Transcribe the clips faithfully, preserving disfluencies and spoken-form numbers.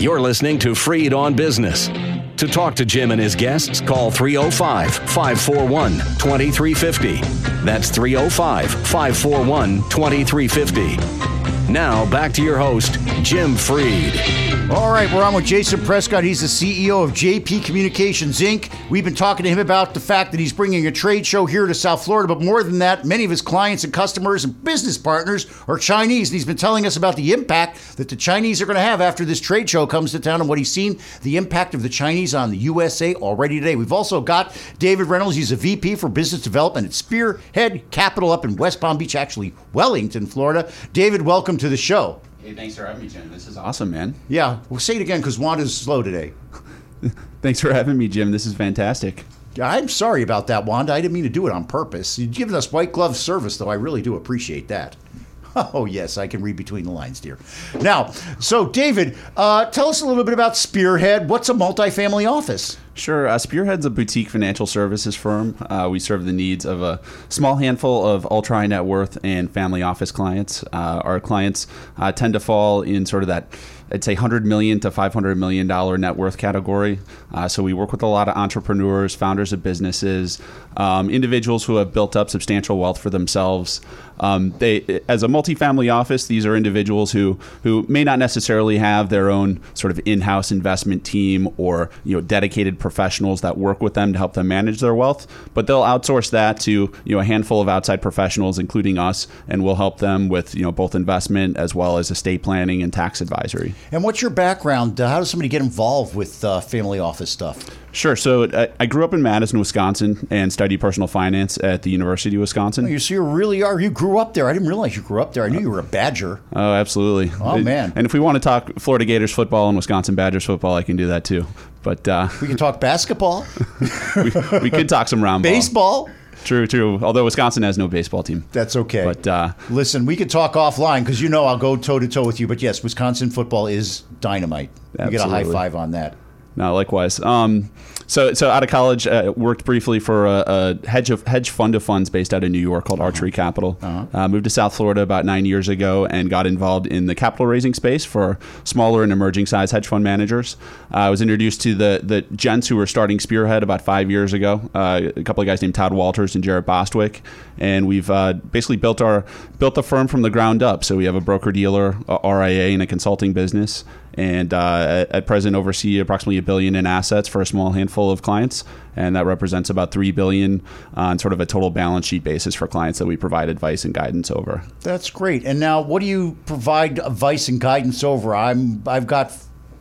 You're listening to Freed on Business. To talk to Jim and his guests, call three oh five, five four one, two three five oh. That's three oh five, five four one, two three five oh. Now, back to your host, Jim Freed. All right, we're on with Jason Prescott. He's the C E O of J P Communications, Incorporated. We've been talking to him about the fact that he's bringing a trade show here to South Florida, but more than that, many of his clients and customers and business partners are Chinese, and he's been telling us about the impact that the Chinese are going to have after this trade show comes to town and what he's seen, the impact of the Chinese on the U S A already today. We've also got David Reynolds. He's a V P for Business Development at Spearhead Capital up in West Palm Beach, actually Wellington, Florida. David, welcome to the show. Hey, thanks for having me, Jim. This is awesome, man. Yeah, we'll say it again because Wanda's slow today. Thanks for having me, Jim. This is fantastic. I'm sorry about that, Wanda. I didn't mean to do it on purpose. You've given us white glove service, though. I really do appreciate that. Oh, yes, I can read between the lines, dear. Now, so, David, uh, tell us a little bit about Spearhead. What's a multifamily office? Sure. Uh, Spearhead's a boutique financial services firm. Uh, we serve the needs of a small handful of ultra high net worth and family office clients. Uh, our clients uh, tend to fall in sort of that, I'd say, one hundred million dollars to five hundred million dollars net worth category. Uh, so we work with a lot of entrepreneurs, founders of businesses, um, individuals who have built up substantial wealth for themselves. Um, they, as a multifamily office, these are individuals who who may not necessarily have their own sort of in-house investment team or you know dedicated professionals that work with them to help them manage their wealth, but they'll outsource that to you know a handful of outside professionals, including us, and we'll help them with you know both investment as well as estate planning and tax advisory. And what's your background? Uh, how does somebody get involved with uh, family office stuff? Sure. So I, I grew up in Madison, Wisconsin, and studied personal finance at the University of Wisconsin. Oh, you so you really are. You grew up there. I didn't realize you grew up there. I knew you were a Badger. Oh, absolutely. Oh, man. And if we want to talk Florida Gators football and Wisconsin Badgers football, I can do that too. But uh, we can talk basketball. we, we could talk some round ball. Baseball. True, true. Although Wisconsin has no baseball team. That's okay. But uh, listen, we could talk offline because you know I'll go toe to toe with you. But yes, Wisconsin football is dynamite. Absolutely. You get a high five on that. No, likewise. Um, so, so out of college, uh, worked briefly for a, a hedge of hedge fund of funds based out of New York called uh-huh. Archery Capital. Uh-huh. Uh, moved to South Florida about nine years ago and got involved in the capital raising space for smaller and emerging size hedge fund managers. Uh, I was introduced to the the gents who were starting Spearhead about five years ago. Uh, a couple of guys named Todd Walters and Jarrett Bostwick, and we've uh, basically built our built the firm from the ground up. So we have a broker dealer, a R I A, and a consulting business. And uh, at, at present oversee approximately a billion in assets for a small handful of clients, and that represents about three billion on sort of a total balance sheet basis for clients that we provide advice and guidance over. That's great. And now, what do you provide advice and guidance over? I'm I've got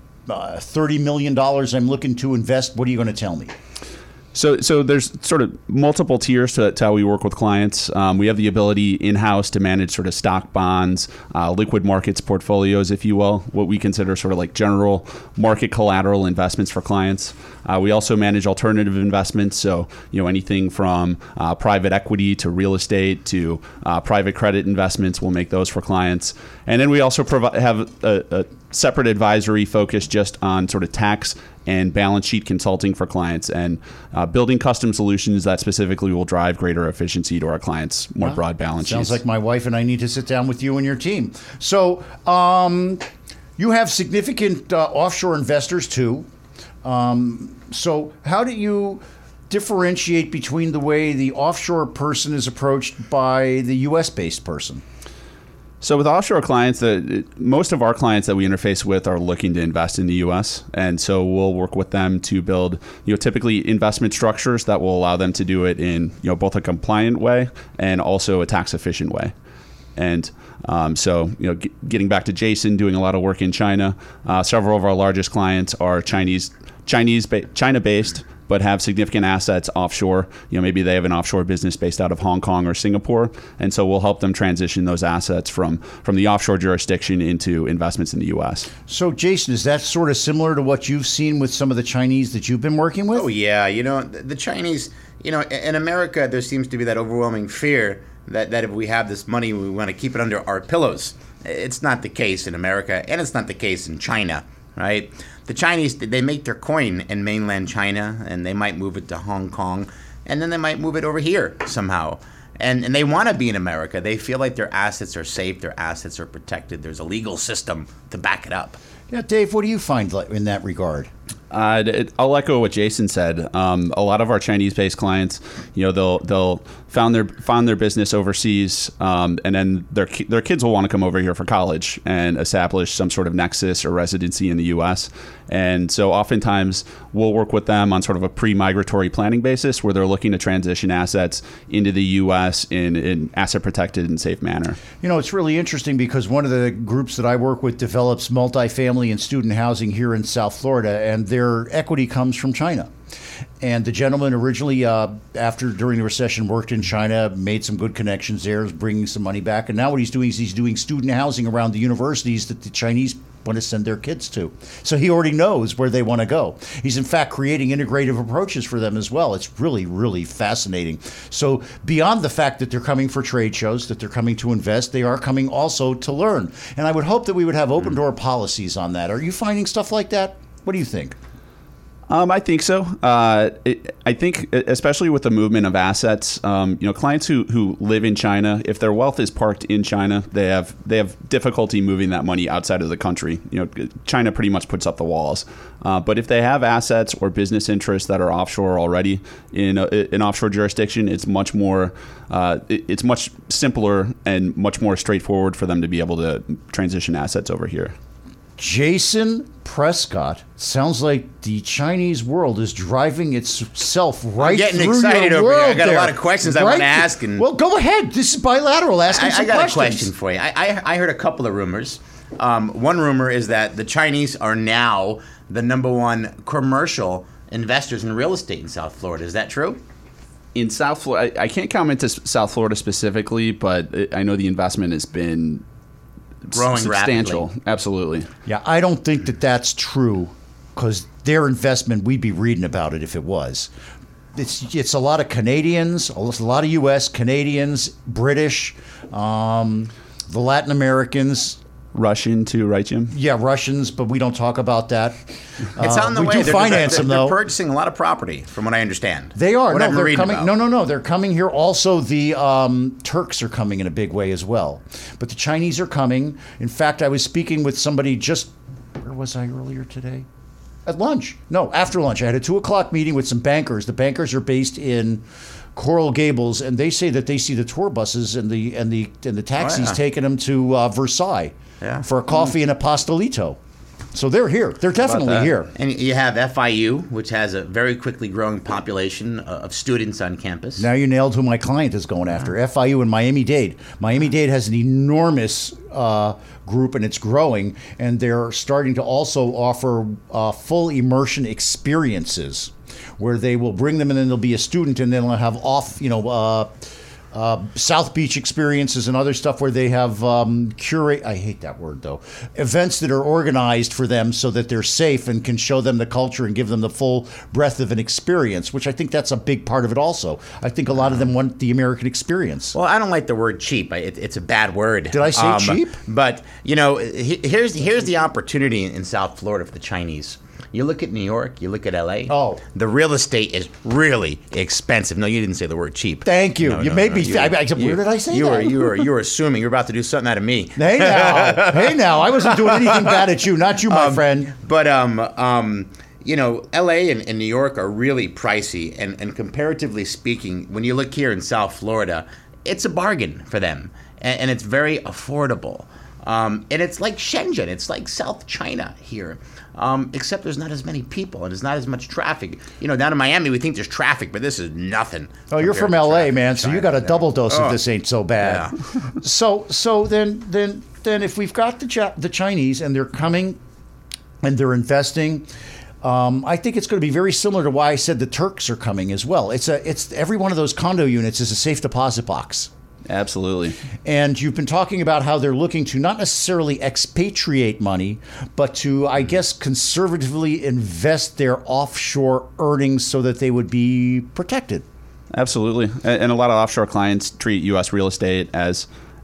uh, thirty million dollars I'm looking to invest. What are you going to tell me? So, so there's sort of multiple tiers to, to how we work with clients. Um, we have the ability in-house to manage sort of stock, bonds, uh, liquid markets portfolios, if you will, what we consider sort of like general market collateral investments for clients. Uh, we also manage alternative investments, so you know anything from uh, private equity to real estate to uh, private credit investments. We'll make those for clients, and then we also provide have a, a separate advisory focus just on sort of tax and balance sheet consulting for clients and uh, building custom solutions that specifically will drive greater efficiency to our clients' more wow. broad balance Sounds sheets. Sounds like my wife and I need to sit down with you and your team. So um, you have significant uh, offshore investors too. Um, so how do you differentiate between the way the offshore person is approached by the U S-based person? So with offshore clients, the, most of our clients that we interface with are looking to invest in the U S, and so we'll work with them to build, you know, typically investment structures that will allow them to do it in, you know, both a compliant way and also a tax efficient way. And um, so, you know, g- getting back to Jason, doing a lot of work in China. Uh, several of our largest clients are Chinese, Chinese, ba- China-based, but have significant assets offshore. You know, maybe they have an offshore business based out of Hong Kong or Singapore, and so we'll help them transition those assets from from the offshore jurisdiction into investments in the U S. So, Jason, is that sort of similar to what you've seen with some of the Chinese that you've been working with? Oh, yeah. You know, the Chinese, you know, in America, there seems to be that overwhelming fear that, that if we have this money, we want to keep it under our pillows. It's not the case in America, and it's not the case in China, right? The Chinese, they make their coin in mainland China, and they might move it to Hong Kong, and then they might move it over here somehow. And and they want to be in America. They feel like their assets are safe, their assets are protected. There's a legal system to back it up. Yeah, Dave, what do you find like in that regard? Uh, it, I'll echo what Jason said. Um, a lot of our Chinese-based clients, you know, they'll they'll found their found their business overseas, um, and then their ki- their kids will want to come over here for college and establish some sort of nexus or residency in the U S. And so, oftentimes, we'll work with them on sort of a pre-migratory planning basis, where they're looking to transition assets into the U S in an asset-protected and safe manner. You know, it's really interesting because one of the groups that I work with develops multifamily and student housing here in South Florida, and their equity comes from China. And the gentleman originally, uh, after during the recession, worked in China, made some good connections there, is bringing some money back. And now what he's doing is he's doing student housing around the universities that the Chinese want to send their kids to. So he already knows where they want to go. He's in fact creating integrative approaches for them as well. It's really, really fascinating. So beyond the fact that they're coming for trade shows, that they're coming to invest, they are coming also to learn. And I would hope that we would have open door policies on that. Are you finding stuff like that? What do you think? Um, I think so. Uh, it, I think, especially with the movement of assets, um, you know, clients who, who live in China, if their wealth is parked in China, they have they have difficulty moving that money outside of the country. You know, China pretty much puts up the walls. Uh, but if they have assets or business interests that are offshore already in a, an offshore jurisdiction, it's much more uh, it, it's much simpler and much more straightforward for them to be able to transition assets over here. Jason Prescott, sounds like the Chinese world is driving itself right I'm getting through excited your over world here. I got there. a lot of questions I Right want to th- ask. And well, go ahead. This is bilateral. Asking I, some I got questions. a question for you. I, I, I heard a couple of rumors. Um, one rumor is that the Chinese are now the number one commercial investors in real estate in South Florida. Is that true? In South Florida, I, I can't comment to s- South Florida specifically, but it, I know the investment has been Growing substantial. rapidly. Absolutely. Yeah, I don't think that that's true because their investment, we'd be reading about it if it was. It's it's a lot of Canadians, a lot of U S, Canadians, British, um, the Latin Americans. Russian too, right, Jim? Yeah, Russians, but we don't talk about that. It's Uh, on the we way. do they're, finance they're, them, they're though. purchasing a lot of property, from what I understand. They are. What No, I'm they're reading coming. about. No, no, no. They're coming here. Also, the um, Turks are coming in a big way as well. But the Chinese are coming. In fact, I was speaking with somebody just, where was I earlier today? At lunch. No, after lunch. I had a two o'clock meeting with some bankers. The bankers are based in Coral Gables, and they say that they see the tour buses and the and the and the taxis Oh, yeah. taking them to uh, Versailles Yeah. for a coffee and a pastelito. So they're here. They're definitely that? here. And you have F I U, which has a very quickly growing population of students on campus. Now you nailed who my client is going after. F I U and Miami-Dade. Miami-Dade has an enormous uh, group, and it's growing. And they're starting to also offer uh, full immersion experiences, where they will bring them, and then they'll be a student, and then they'll have off, you know, uh, uh, South Beach experiences and other stuff where they have um, curate. I hate that word though. Events that are organized for them so that they're safe and can show them the culture and give them the full breadth of an experience, which I think that's a big part of it also. I think a lot of them want the American experience. Well, I don't like the word cheap. I- It, it's a bad word. Did I say cheap? But you know, he- here's here's the opportunity in South Florida for the Chinese. You look at New York, you look at L A. Oh. The real estate is really expensive. No, you didn't say the word cheap. Thank you. No, You no, made no, me you- thi- I- I- where you- did I say you that? Were, you were you were assuming you were about to do something out of me. Hey now, hey now, I wasn't doing anything bad at you, not you, my friend. But um, um, you know, L A and, and New York are really pricey, and, and comparatively speaking, when you look here in South Florida, it's a bargain for them, and, and it's very affordable. Um, and it's like Shenzhen, it's like South China here, um, except there's not as many people and there's not as much traffic. You know, down in Miami, we think there's traffic, but this is nothing. Oh, you're compared from to L A, traffic man, in so you China. got a Yeah. double dose Oh. of this ain't so bad. So, so then, then, then, if we've got the Chi- the Chinese and they're coming and they're investing, um, I think it's going to be very similar to why I said the Turks are coming as well. It's a, it's every one of those condo units is a safe deposit box. Absolutely. And you've been talking about how they're looking to not necessarily expatriate money, but to, I guess, conservatively invest their offshore earnings so that they would be protected. Absolutely. And and a lot of offshore clients treat U S real estate as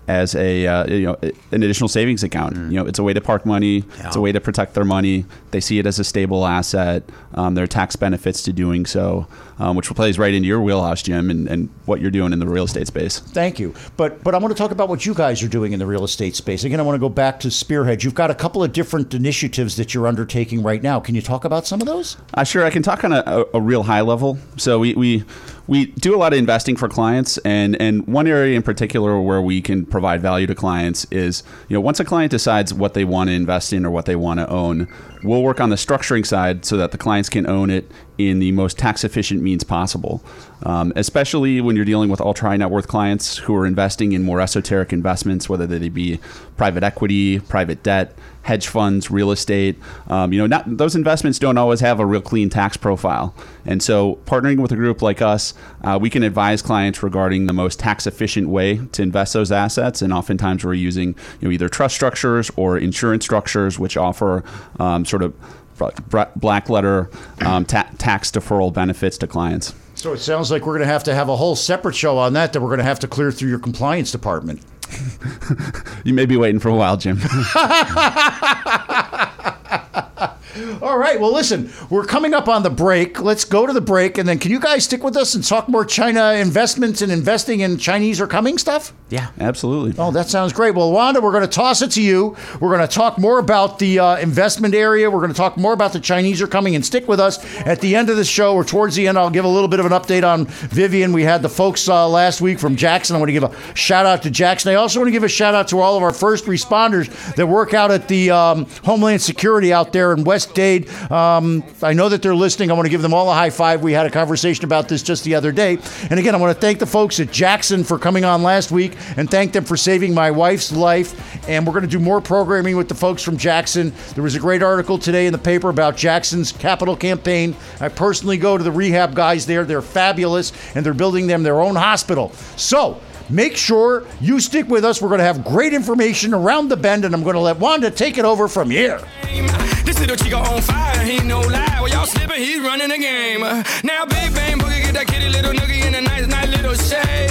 as a uh, you know an additional savings account. Mm. You know, it's a way to park money. Yeah. It's a way to protect their money. They see it as a stable asset. Um, there are tax benefits to doing so, um, which plays right into your wheelhouse, Jim, and, and what you're doing in the real estate space. Thank you. But but I want to talk about what you guys are doing in the real estate space. Again, I want to go back to Spearhead. You've got a couple of different initiatives that you're undertaking right now. Can you talk about some of those? Uh, sure. I can talk on a, a, a real high level. So we, we we do a lot of investing for clients, and, and one area in particular where we can provide value to clients is, you know, once a client decides what they want to invest in or what they want to own, we'll work on the structuring side so that the clients can own it in the most tax efficient means possible, um, especially when you're dealing with ultra high net worth clients who are investing in more esoteric investments, whether they be private equity, private debt, hedge funds, real estate. Um, you know, not, those investments don't always have a real clean tax profile. And so partnering with a group like us, uh, we can advise clients regarding the most tax efficient way to invest those assets. And oftentimes we're using, you know, either trust structures or insurance structures, which offer um, sort of black letter um, ta- tax deferral benefits to clients. So it sounds like we're going to have to have a whole separate show on that that we're going to have to clear through your compliance department. You may be waiting for a while, Jim. All right. Well, listen, we're coming up on the break. Let's go to the break. And then can you guys stick with us and talk more China investments and investing in Chinese are coming stuff? Yeah, absolutely. Oh, that sounds great. Well, Wanda, we're going to toss it to you. We're going to talk more about the uh, investment area. We're going to talk more about the Chinese are coming, and stick with us. At the end of the show, or towards the end, I'll give a little bit of an update on Vivian. We had the folks uh, last week from Jackson. I want to give a shout out to Jackson. I also want to give a shout out to all of our first responders that work out at the um, Homeland Security out there in West Dade. Um, I know that they're listening. I want to give them all a high five. We had a conversation about this just the other day. And again, I want to thank the folks at Jackson for coming on last week and thank them for saving my wife's life. And we're going to do more programming with the folks from Jackson. There was a great article today in the paper about Jackson's capital campaign. I personally go to the rehab guys there. They're fabulous, and they're building them their own hospital. So make sure you stick with us. We're going to have great information around the bend, and I'm going to let Wanda take it over from here. This little chico on fire, he no lie. Well, y'all slipping, he's running the game. Now, big bang.